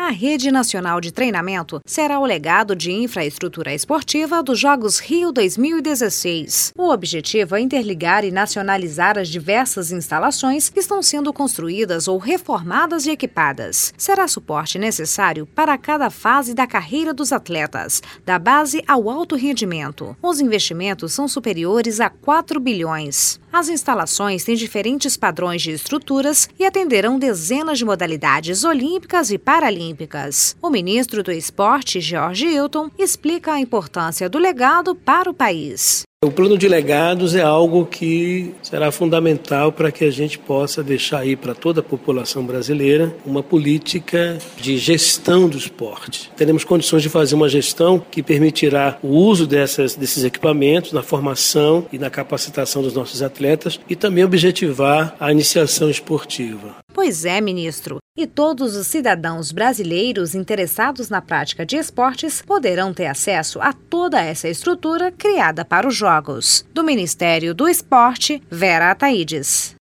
A Rede Nacional de Treinamento será o legado de infraestrutura esportiva dos Jogos Rio 2016. O objetivo é interligar e nacionalizar as diversas instalações que estão sendo construídas ou reformadas e equipadas. Será suporte necessário para cada fase da carreira dos atletas, da base ao alto rendimento. Os investimentos são superiores a 4 bilhões. As instalações têm diferentes padrões de estruturas e atenderão dezenas de modalidades olímpicas e paralímpicas. O ministro do Esporte, Jorge Hilton, explica a importância do legado para o país. O plano de legados é algo que será fundamental para que a gente possa deixar aí para toda a população brasileira uma política de gestão do esporte. Teremos condições de fazer uma gestão que permitirá o uso desses equipamentos na formação e na capacitação dos nossos atletas e também objetivar a iniciação esportiva. Pois é, ministro. E todos os cidadãos brasileiros interessados na prática de esportes poderão ter acesso a toda essa estrutura criada para os Jogos. Do Ministério do Esporte, Vera Ataídes.